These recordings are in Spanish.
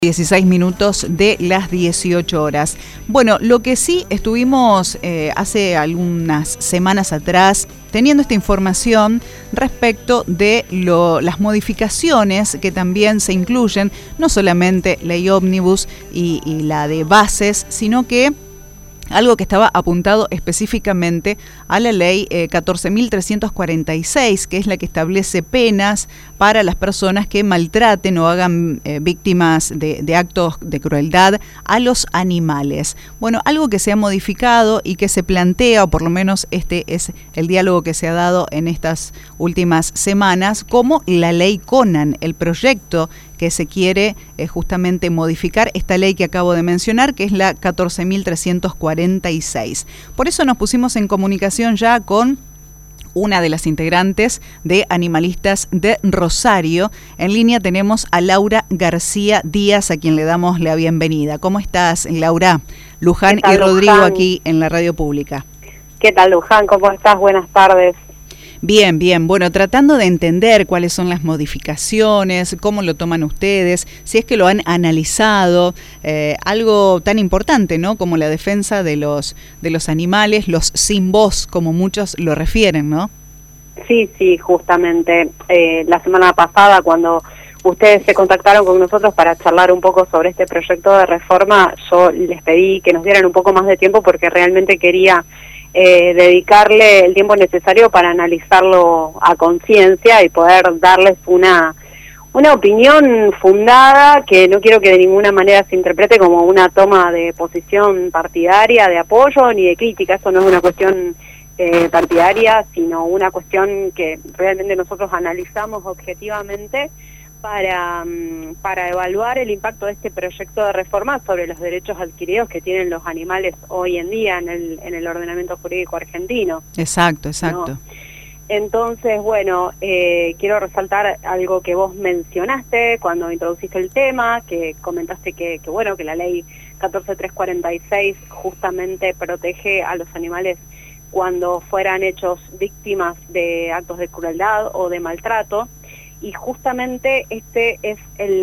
16 minutos de las 18 horas. Bueno, lo que sí estuvimos hace algunas semanas atrás teniendo esta información respecto de las modificaciones que también se incluyen, no solamente ley ómnibus y la de bases, sino que algo que estaba apuntado específicamente a la ley 14.346, que es la que establece penas para las personas que maltraten o hagan víctimas de actos de crueldad a los animales. Bueno, algo que se ha modificado y que se plantea, o por lo menos este es el diálogo que se ha dado en estas últimas semanas, como la ley Conan, el proyecto que se quiere justamente modificar esta ley que acabo de mencionar, que es la 14.346. Por eso nos pusimos en comunicación ya con una de las integrantes de Animalistas de Rosario. En línea tenemos a Laura García Díaz, a quien le damos la bienvenida. ¿Cómo estás, Laura? Luján y Rodrigo Luján, aquí en la radio pública. ¿Qué tal, Luján? ¿Cómo estás? Buenas tardes. Bien, bien. Bueno, tratando de entender cuáles son las modificaciones, cómo lo toman ustedes, si es que lo han analizado, algo tan importante, ¿no? Como la defensa de los animales, los sin voz, como muchos lo refieren, ¿no? Sí, justamente. La semana pasada, cuando ustedes se contactaron con nosotros para charlar un poco sobre este proyecto de reforma, yo les pedí que nos dieran un poco más de tiempo porque realmente quería dedicarle el tiempo necesario para analizarlo a conciencia y poder darles una opinión fundada, que no quiero que de ninguna manera se interprete como una toma de posición partidaria, de apoyo ni de crítica. Eso no es una cuestión partidaria, sino una cuestión que realmente nosotros analizamos objetivamente para evaluar el impacto de este proyecto de reforma sobre los derechos adquiridos que tienen los animales hoy en día en el ordenamiento jurídico argentino. Exacto. ¿No? Entonces, bueno, quiero resaltar algo que vos mencionaste cuando introduciste el tema, que comentaste que la ley 14.346 justamente protege a los animales cuando fueran hechos víctimas de actos de crueldad o de maltrato. Y justamente este es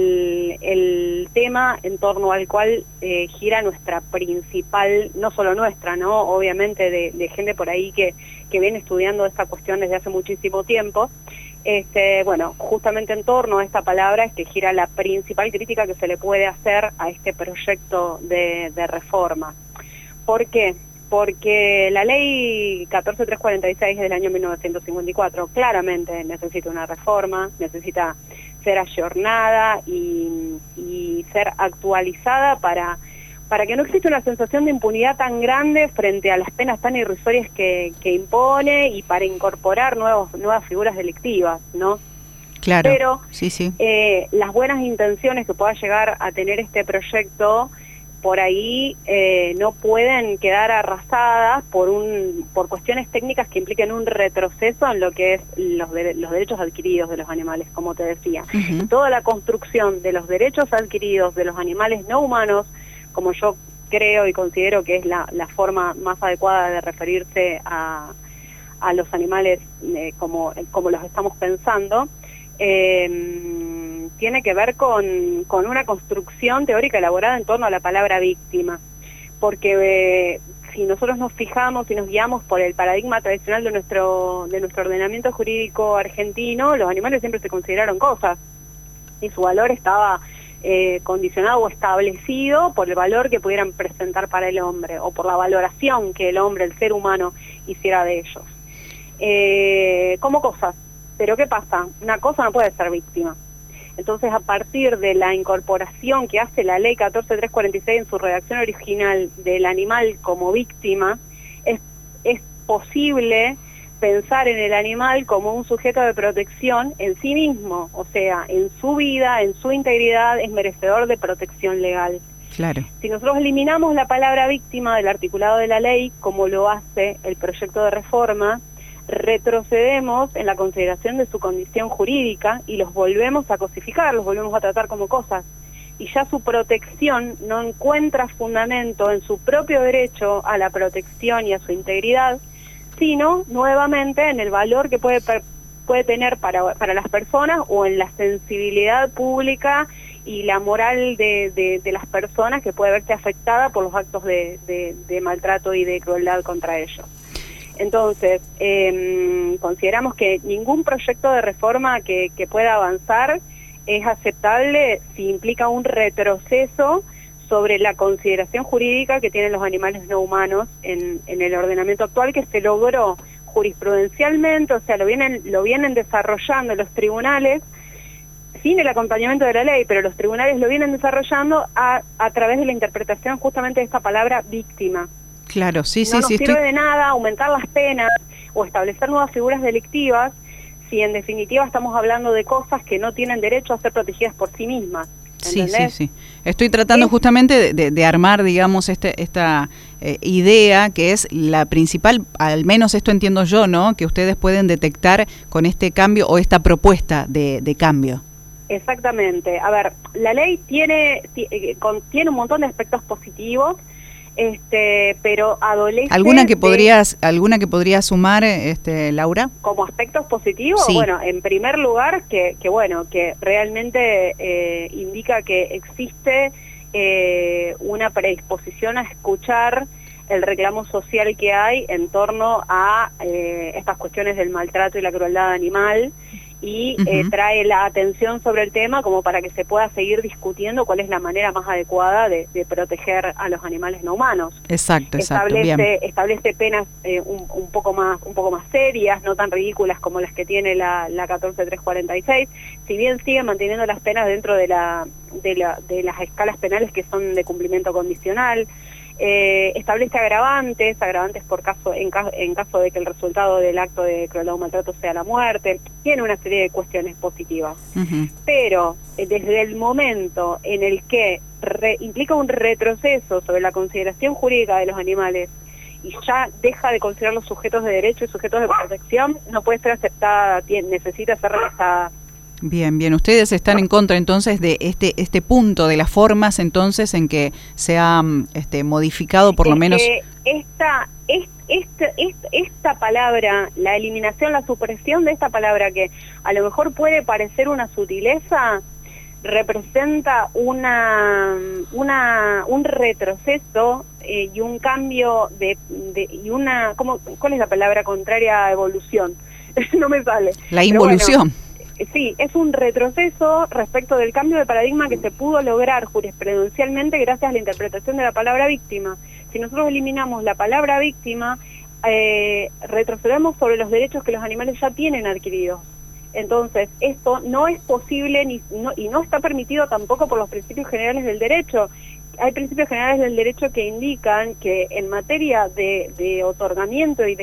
el tema en torno al cual gira nuestra principal, no solo nuestra, ¿no? Obviamente de gente por ahí que viene estudiando esta cuestión desde hace muchísimo tiempo. Bueno, justamente en torno a esta palabra es que gira la principal crítica que se le puede hacer a este proyecto de reforma. ¿Por qué? Porque la ley 14.346 del año 1954 claramente necesita una reforma, necesita ser ayornada y ser actualizada para que no exista una sensación de impunidad tan grande frente a las penas tan irrisorias que impone y para incorporar nuevas figuras delictivas, ¿no? Claro, pero sí. Las buenas intenciones que pueda llegar a tener este proyecto por ahí no pueden quedar arrasadas por cuestiones técnicas que impliquen un retroceso en lo que es los derechos adquiridos de los animales, como te decía. Uh-huh. Toda la construcción de los derechos adquiridos de los animales no humanos, como yo creo y considero que es la forma más adecuada de referirse a los animales como los estamos pensando, tiene que ver con una construcción teórica elaborada en torno a la palabra víctima, porque si nosotros nos fijamos y nos guiamos por el paradigma tradicional de nuestro ordenamiento jurídico argentino, los animales siempre se consideraron cosas y su valor estaba condicionado o establecido por el valor que pudieran presentar para el hombre o por la valoración que el hombre, el ser humano, hiciera de ellos como cosas. Pero ¿qué pasa? Una cosa no puede ser víctima. Entonces, a partir de la incorporación que hace la ley 14.346 en su redacción original del animal como víctima, es posible pensar en el animal como un sujeto de protección en sí mismo, o sea, en su vida, en su integridad, es merecedor de protección legal. Claro. Si nosotros eliminamos la palabra víctima del articulado de la ley, como lo hace el proyecto de reforma, retrocedemos en la consideración de su condición jurídica y los volvemos a cosificar, los volvemos a tratar como cosas. Y ya su protección no encuentra fundamento en su propio derecho a la protección y a su integridad, sino nuevamente en el valor que puede tener para las personas o en la sensibilidad pública y la moral de las personas que puede verse afectada por los actos de maltrato y de crueldad contra ellos. Entonces, consideramos que ningún proyecto de reforma que pueda avanzar es aceptable si implica un retroceso sobre la consideración jurídica que tienen los animales no humanos en el ordenamiento actual, que se logró jurisprudencialmente, o sea, lo vienen desarrollando los tribunales sin el acompañamiento de la ley, pero los tribunales lo vienen desarrollando a través de la interpretación justamente de esta palabra víctima. Claro, sí, no nos sirve de nada aumentar las penas o establecer nuevas figuras delictivas si en definitiva estamos hablando de cosas que no tienen derecho a ser protegidas por sí mismas. ¿Entendés? Sí. Estoy tratando justamente de armar, digamos, esta idea que es la principal, al menos esto entiendo yo, ¿no? Que ustedes pueden detectar con este cambio o esta propuesta de cambio. Exactamente. A ver, la ley contiene un montón de aspectos positivos, pero adolece... ¿Alguna que podrías sumar, Laura? Como aspectos positivos, sí. Bueno, en primer lugar, que realmente indica que existe una predisposición a escuchar el reclamo social que hay en torno a estas cuestiones del maltrato y la crueldad animal, y trae la atención sobre el tema como para que se pueda seguir discutiendo cuál es la manera más adecuada de proteger a los animales no humanos. Exacto. Establece penas un poco más serias, no tan ridículas como las que tiene la 14346, si bien sigue manteniendo las penas dentro de las escalas penales que son de cumplimiento condicional. Establece agravantes en caso de que el resultado del acto de crueldad o maltrato sea la muerte. Tiene una serie de cuestiones positivas. Pero desde el momento en el que implica un retroceso sobre la consideración jurídica de los animales y ya deja de considerarlos sujetos de derecho y sujetos de protección, no puede ser aceptada, necesita ser revisada. Bien, ustedes están en contra entonces de este punto de las formas entonces en que se ha modificado por lo menos... Esta palabra, la eliminación, la supresión de esta palabra, que a lo mejor puede parecer una sutileza, representa un retroceso y un cambio ¿cuál es la palabra contraria a evolución? No me sale. La involución. Sí, es un retroceso respecto del cambio de paradigma que se pudo lograr jurisprudencialmente gracias a la interpretación de la palabra víctima. Si nosotros eliminamos la palabra víctima, retrocedemos sobre los derechos que los animales ya tienen adquiridos. Entonces, esto no es posible y no está permitido tampoco por los principios generales del derecho. Hay principios generales del derecho que indican que en materia de otorgamiento y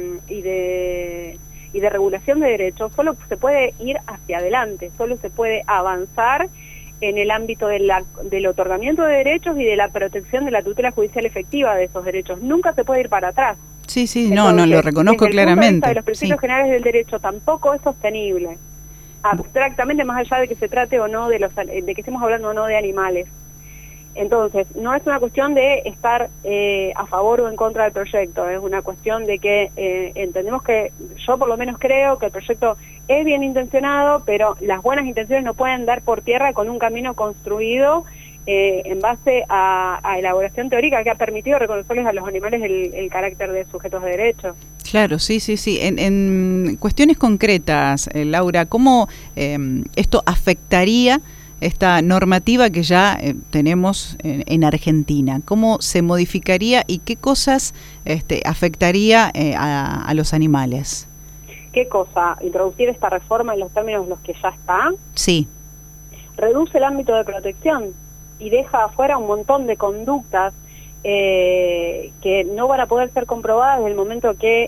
de regulación de derechos, solo se puede ir hacia adelante, solo se puede avanzar en el ámbito del otorgamiento de derechos y de la protección de la tutela judicial efectiva de esos derechos. Nunca se puede ir para atrás. Sí, entonces, no, lo reconozco claramente. Desde el punto de vista de los principios generales del derecho tampoco es sostenible, abstractamente, más allá de que se trate o no de que estemos hablando o no de animales. Entonces, no es una cuestión de estar a favor o en contra del proyecto, es una cuestión de que entendemos que, yo por lo menos creo que el proyecto es bien intencionado, pero las buenas intenciones no pueden dar por tierra con un camino construido en base a elaboración teórica que ha permitido reconocerles a los animales el carácter de sujetos de derecho. Claro, sí. En cuestiones concretas, Laura, ¿cómo esto afectaría esta normativa que ya tenemos en Argentina? ¿Cómo se modificaría y qué cosas afectaría a los animales? ¿Qué cosa? ¿Introducir esta reforma en los términos en los que ya está? Sí. Reduce el ámbito de protección y deja afuera un montón de conductas que no van a poder ser comprobadas desde el momento que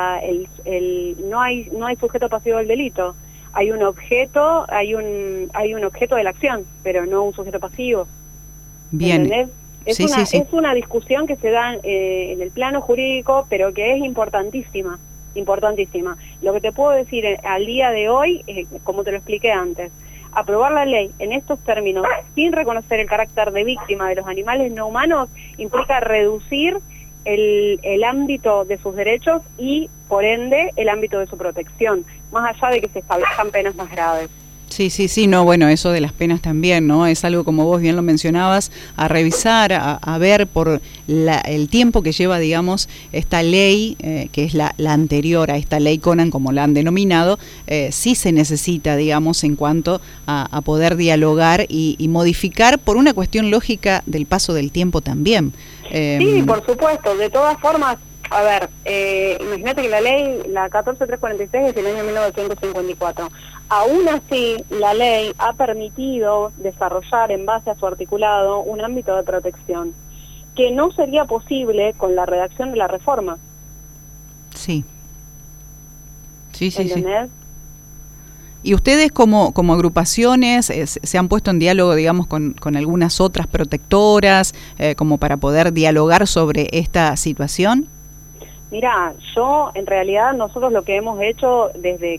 no hay sujeto pasivo del delito. Hay un objeto, hay un objeto de la acción, pero no un sujeto pasivo. Bien. ¿Entendés? Es una discusión que se da en el plano jurídico, pero que es importantísima. Lo que te puedo decir al día de hoy, como te lo expliqué antes, aprobar la ley en estos términos sin reconocer el carácter de víctima de los animales no humanos implica reducir el ámbito de sus derechos y, por ende, el ámbito de su protección, más allá de que se establezcan penas más graves. Sí, no, bueno, eso de las penas también, ¿no? Es algo, como vos bien lo mencionabas, a revisar, a ver por el tiempo que lleva, digamos, esta ley, que es la anterior a esta ley Conan, como la han denominado, sí se necesita, digamos, en cuanto a poder dialogar y modificar por una cuestión lógica del paso del tiempo también. Sí, por supuesto, de todas formas. A ver, imagínate que la ley, la 14346 es del año 1954. Aún así, la ley ha permitido desarrollar en base a su articulado un ámbito de protección que no sería posible con la redacción de la reforma. Sí. ¿Entendés? ¿Y ustedes como agrupaciones se han puesto en diálogo, digamos, con algunas otras protectoras, como para poder dialogar sobre esta situación? Mira, yo en realidad nosotros lo que hemos hecho desde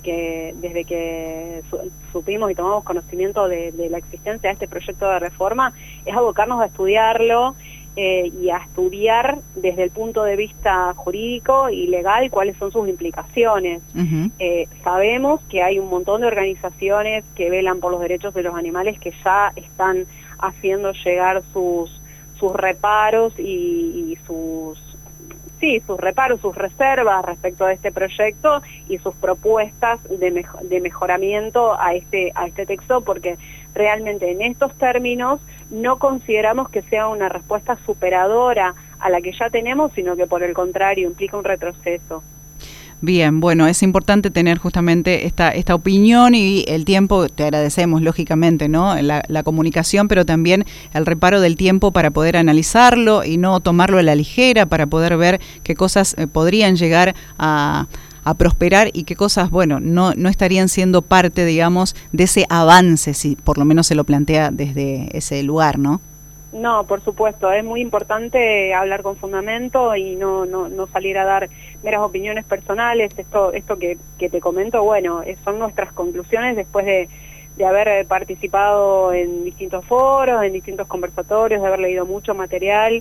que supimos y tomamos conocimiento de la existencia de este proyecto de reforma es abocarnos a estudiarlo y a estudiar desde el punto de vista jurídico y legal cuáles son sus implicaciones. Uh-huh. Sabemos que hay un montón de organizaciones que velan por los derechos de los animales que ya están haciendo llegar sus reparos y sus reparos, sus reservas respecto a este proyecto y sus propuestas de mejoramiento a este texto, porque realmente en estos términos no consideramos que sea una respuesta superadora a la que ya tenemos, sino que por el contrario implica un retroceso. Bien, bueno, es importante tener justamente esta opinión y el tiempo. Te agradecemos, lógicamente, ¿no? La comunicación, pero también el reparo del tiempo para poder analizarlo y no tomarlo a la ligera, para poder ver qué cosas podrían llegar a prosperar y qué cosas, bueno, no estarían siendo parte, digamos, de ese avance, si por lo menos se lo plantea desde ese lugar, ¿no? No, por supuesto, es muy importante hablar con fundamento y no salir a dar meras opiniones personales. Esto que te comento, bueno, son nuestras conclusiones después de haber participado en distintos foros, en distintos conversatorios, de haber leído mucho material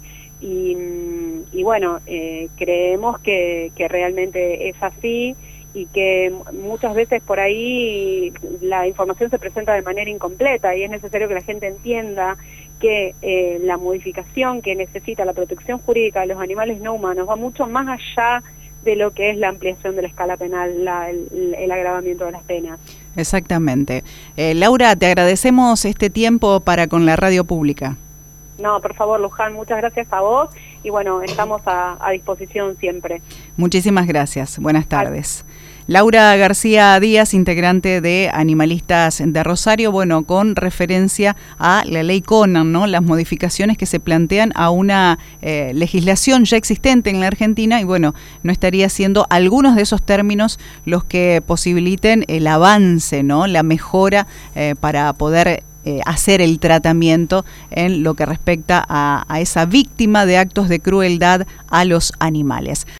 y bueno, creemos que realmente es así y que muchas veces por ahí la información se presenta de manera incompleta y es necesario que la gente entienda que la modificación que necesita la protección jurídica de los animales no humanos va mucho más allá de lo que es la ampliación de la escala penal, el agravamiento de las penas. Exactamente. Laura, te agradecemos este tiempo para con la radio pública. No, por favor, Luján, muchas gracias a vos y bueno, estamos a disposición siempre. Muchísimas gracias. Buenas tardes. Laura García Díaz, integrante de Animalistas de Rosario, bueno, con referencia a la ley Conan, ¿no? Las modificaciones que se plantean a una legislación ya existente en la Argentina y bueno, no estaría siendo algunos de esos términos los que posibiliten el avance, ¿no? La mejora para poder hacer el tratamiento en lo que respecta a esa víctima de actos de crueldad a los animales.